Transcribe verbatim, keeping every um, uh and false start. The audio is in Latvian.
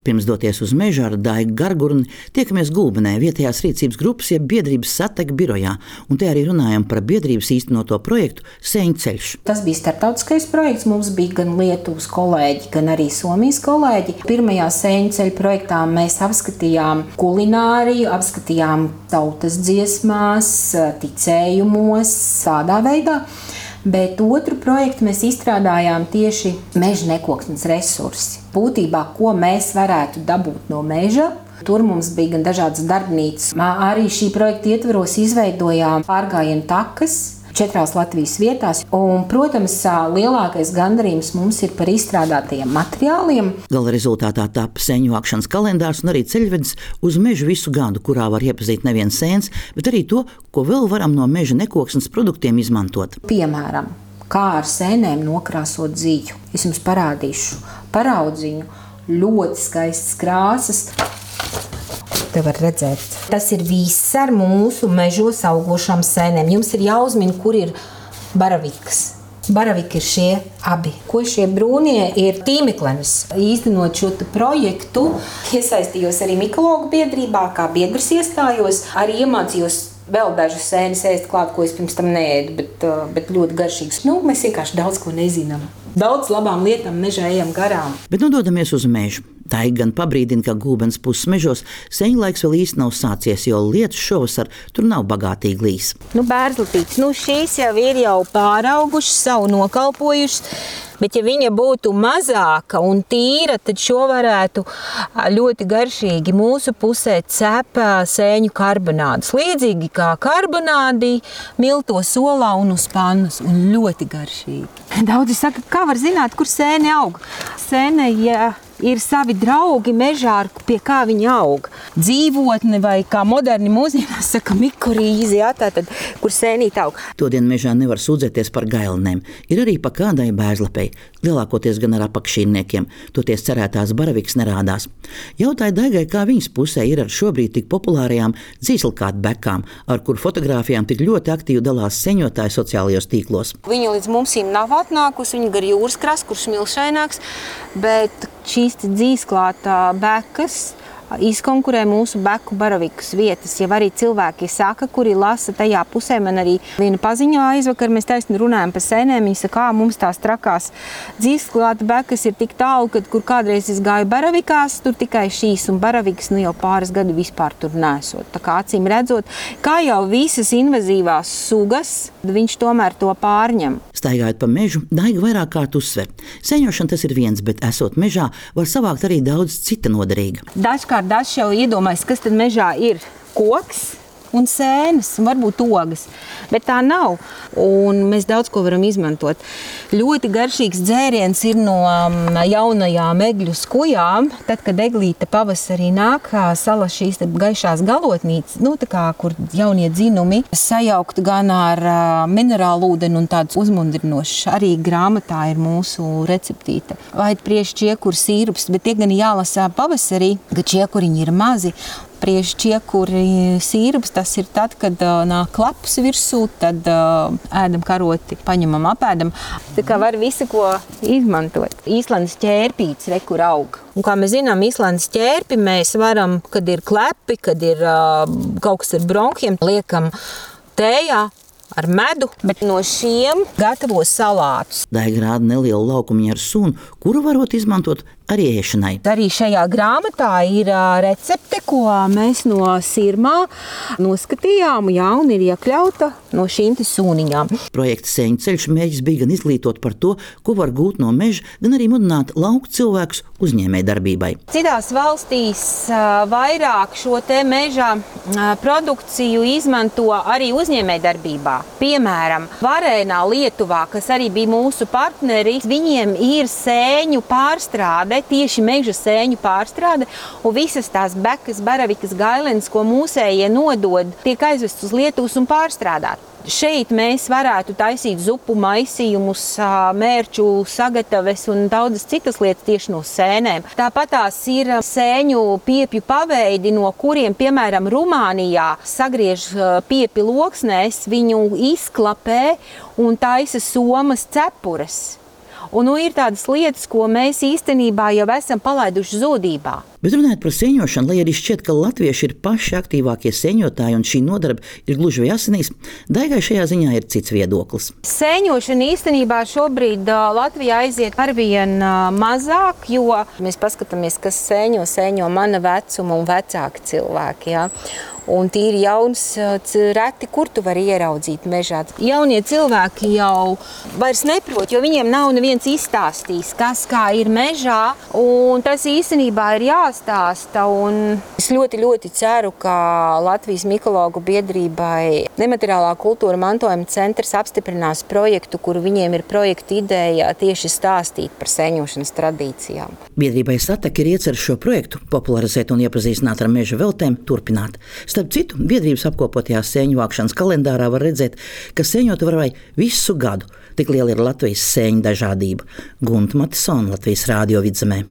Pirms doties uz mežu ar Daigu Gargurni, tiekamies Gulbenē, vietējās rīcības grupas jeb biedrības Sateka birojā, un te arī runājam par biedrības īstenoto projektu Sēņu ceļš. Tas bija starptautiskais projekts, mums bija gan Lietuvas kolēģi, gan arī Somijas kolēģi. Pirmajā Sēņu ceļu projektā mēs apskatījām kulināriju, apskatījām tautas dziesmās, ticējumos, tādā veidā. Bet otru projektu mēs izstrādājām tieši meža nekoksnes resursi. Būtībā, ko mēs varētu dabūt no meža. Tur mums bija gan dažādas darbnīcas. Arī šī projekta ietvaros izveidojām pārgājienu takas četrās Latvijas vietās. Un, protams, lielākais gandarījums mums ir par izstrādātajiem materiāliem. Gala rezultātā tapa sēņu vākšanas kalendārs un arī ceļvedis uz mežu visu gadu, kurā var iepazīt nevien sēnes, bet arī to, ko vēl varam no meža nekoksnes produktiem izmantot. Piemēram, kā ar sēnēm nokrāsot dzīju. Es jums parādīšu paraudziņu, ļoti skaistas krāsas. Te var redzēt. Tas ir viss ar mūsu mežos augošām sēnēm. Jums ir jāuzmina, kur ir baravikas. Baraviki ir šie abi. Ko šie brūnie ir tīmeklenes. Īstenot šo projektu, iesaistījos arī mikologu biedrībā, kā biedrs iestājos, arī iemācījos vēl dažas sēnes ēst klāt, ko es pirms tam neēdu, bet, bet ļoti garšīgs. Nu, mēs vienkārši daudz ko nezinām. Daudz labām lietām mežā ejam garām. Bet nu dodamies uz mežu. Tā ir gan pabrīdina, ka Gulbenes puses mežos sēņu laiks vēl īsti nav sācies, jo lietus šovasar tur nav bagātīgi līs. Nu, bērzlatītes, nu šīs jau ir jau pāraugušas, savu nokalpojušas, bet ja viņa būtu mazāka un tīra, tad šo varētu ļoti garšīgi mūsu pusē cep sēņu karbonādus. Līdzīgi kā karbonādi milto solā un uz pannas, un ļoti garšīgi. Daudzi saka, kā var zināt, kur sēne aug? Sēne, ja ir savi draugi mežā, pie kā viņi aug. Dzīvotne vai kā moderni mūsdienās saka mikorīzi, jā, tātad, kur sēnīt aug. Todien mežā nevar sūdzēties par gailnēm. Ir arī pa kādai bērzlapei, lielākoties gan ar apakšīniekiem. Toties cerētās baravikas nerādās. Jautāja Daigai, kā viņas pusē ir ar šobrīd tik populārajām dzīslkātu bekām, ar kur fotogrāfijām tik ļoti aktīvi dalās seņotāji sociālajos tīklos. Viņa līdz mums nav atnākusi, viņa gar jūras krastu, kurš smilšaināks, bet šīs dzīsklātā bekas izkonkurē mūsu beku baravikas vietas. Jau arī cilvēki saka, kuri lasa tajā pusē, man arī viena paziņā aizvakar, mēs taisni runājam par sēnēm, viņi saka, kā mums tās trakās dzīsklāta bekas ir tik tālu, kad kur kādreiz es gāju baravikās, tur tikai šīs un baravikas, nu jau pāris gadu vispār tur nesot. Tā kā acīm redzot, kā jau visas invazīvās sugas, viņš tomēr to pārņem. Staigājot pa mežu, Daiga vairāk kārt uzsver. Seņošana tas ir viens, bet esot mežā, var savākt arī daudz cita noderīga. Dažkārt dažs jau iedomājas, kas tad mežā ir koks un sēnes, un varbūt ogas, bet tā nav, un mēs daudz ko varam izmantot. Ļoti garšīgs dzēriens ir no jaunajām egļu skujām, tad, kad eglīte pavasarī nāk, sala šīs gaišās galotnītes, nu, tā kā, kur jaunie dzinumi sajaukt gan ar minerālu ūdeni un tāds uzmundrinošs. Arī grāmatā ir mūsu receptīte. Vai priešu čiekuru sīrups, bet tie gan jālasā pavasarī, ka čiekuriņi ir mazi. Priešu čiekuri sīrups, tas ir tad, kad uh, nāk klaps virsū, tad uh, ēdam karoti, paņemam, apēdam. Tā kā var visu, ko izmantot. Īslandes ķērpītes, re, kur aug. Un kā mēs zinām, īslandes ķērpi mēs varam, kad ir klepi, kad ir uh, kaut kas ar bronhiem, liekam tējā ar medu, bet no šiem gatavo salātus. Daiga rāda nelielu laukumiņu ar sunu, kuru varot izmantot arī ēšanai. Arī šajā grāmatā ir recepte, ko mēs no sirmā noskatījām, jā, un ir iekļauta no šīm te sūniņām. Projekta Sēņu ceļš mērķis bija gan izglītot par to, ko var gūt no meža, gan arī mudināt lauku cilvēkus uzņēmēju darbībai. Citās valstīs vairāk šo te meža produkciju izmanto arī uzņēmēju darbībā. Piemēram, Varēnā, Lietuvā, kas arī bija mūsu partneri, viņiem ir sēņu pārstrāde, tieši meža sēņu pārstrāde, un visas tās bekas, baravikas, gailenes, ko mūsējie nodod, tiek aizvests uz Lietuvas un pārstrādāt. Šeit mēs varētu taisīt zupu maisījumus, mērču sagataves un daudzas citas lietas tieši no sēnēm. Tāpat tās ir sēņu piepju paveidi, no kuriem, piemēram, Rumānijā sagriež piepi loksnēs, viņu izklapē un taisa somas cepures. Un nu, ir tādas lietas, ko mēs īstenībā jau esam palaiduši zudībā. Bet runājot par sēņošanu, lai arī šķiet, ka latvieši ir paši aktīvākie sēņotāji un šī nodarbe ir gluži vai asinīs, Daigai šajā ziņā ir cits viedoklis. Sēņošana īstenībā šobrīd uh, Latvijā aiziet arvien uh, mazāk, jo mēs paskatāmies, kas sēņo, sēņo mana vecuma un vecāki cilvēki. Ja? Un tīri jauns, reti, kur tu vari ieraudzīt mežā. Jaunie cilvēki jau vairs neprot, jo viņiem nav neviens izstāstījis, kas kā ir mežā. Un tas īstenībā ir jāstāsta. Un es ļoti, ļoti ceru, ka Latvijas mikologu biedrībai Nemateriālā kultūra mantojuma centrs apstiprinās projektu, kur viņiem ir projekta ideja tieši stāstīt par sēņošanas tradīcijām. Biedrībai Satek ir iecerts šo projektu popularizēt un iepazīstināt ar meža veltēm turpināt. Starp citu, biedrības apkopotajā sēņu vākšanas kalendārā var redzēt, ka sēņot var vai visu gadu. Tik liela ir Latvijas sēņu dažādība. Gunta Matisona, Latvijas Rādio Vidzemē.